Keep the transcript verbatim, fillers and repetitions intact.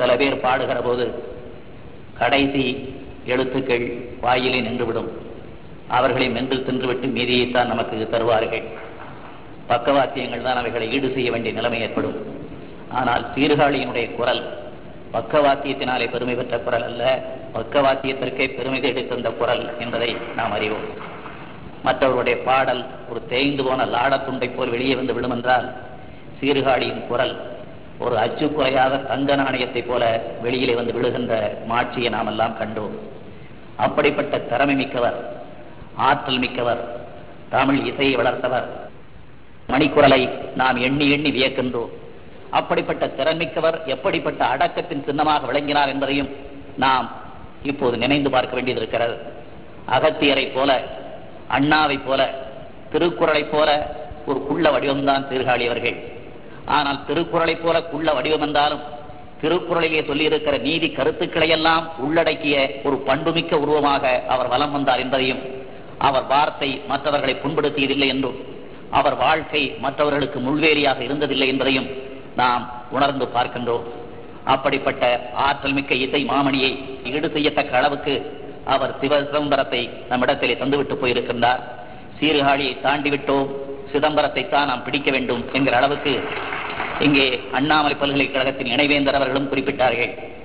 சில பேர் பாடுகிற போது கடைசி எழுத்துக்கள் வாயிலே நின்றுவிடும். அவர்களை மென்று தின்றுவிட்டு மீதியைத்தான் நமக்கு தருவார்கள். பக்கவாத்தியங்கள் தான் அவைகளை ஈடு செய்ய வேண்டிய நிலைமை ஏற்படும். ஆனால் சீர்காழியினுடைய குரல் பக்கவாத்தியத்தினாலே பெருமை பெற்ற குரல் அல்ல, பக்கவாத்தியத்திற்கே பெருமை தேடி தந்த குரல் என்பதை நாம் அறிவோம். மற்றவருடைய பாடல் ஒரு தேய்ந்து போன லாடத்துண்டை போல் வெளியே வந்து விடும் என்றால், சீர்காழியின் குரல் ஒரு அச்சு குறையாத தங்க நாணயத்தை போல வெளியிலே வந்து விழுகின்ற மாட்சியை நாம் எல்லாம் கண்டோம். அப்படிப்பட்ட திறமை மிக்கவர், ஆற்றல் மிக்கவர், தமிழ் இசையை வளர்த்தவர். மணிக்குரலை நாம் எண்ணி எண்ணி வியக்கின்றோம். அப்படிப்பட்ட திறன்மிக்கவர் எப்படிப்பட்ட அடக்கத்தின் சின்னமாக விளங்கினார் என்பதையும் நாம் இப்போது நினைந்து பார்க்க வேண்டியது இருக்கிறது. அகத்தியரை போல, அண்ணாவை போல, திருக்குறளை போல ஒரு குள்ள வடிவம்தான் சீர்காழி அவர்கள். ஆனால் திருக்குறளை போல குள்ள வடிவம் என்றாலும் திருக்குறளிலே சொல்லியிருக்கிற நீதி கருத்துக்களை எல்லாம் உள்ளடக்கிய ஒரு பண்புமிக்க உருவமாக அவர் வலம் வந்தார் என்பதையும், அவர் வார்த்தை மற்றவர்களை புண்படுத்தியதில்லை என்றும், அவர் வாழ்க்கை மற்றவர்களுக்கு முள்வேலியாக இருந்ததில்லை என்பதையும் நாம் உணர்ந்து பார்க்கின்றோம். அப்படிப்பட்ட ஆற்றல் மிக்க இசை மாமணியை ஈடு செய்யத்தக்க அளவுக்கு அவர் சிவ சிதம்பரத்தை நம்மிடத்திலே தந்துவிட்டு போயிருக்கின்றார். சீர்காழியை தாண்டிவிட்டோம், சிதம்பரத்தை தான் நாம் பிடிக்க வேண்டும் என்கிற அளவுக்கு இங்கே அண்ணாமலை பல்கலைக்கழகத்தின் இணைவேந்தர் அவர்களும் குறிப்பிட்டார்கள்.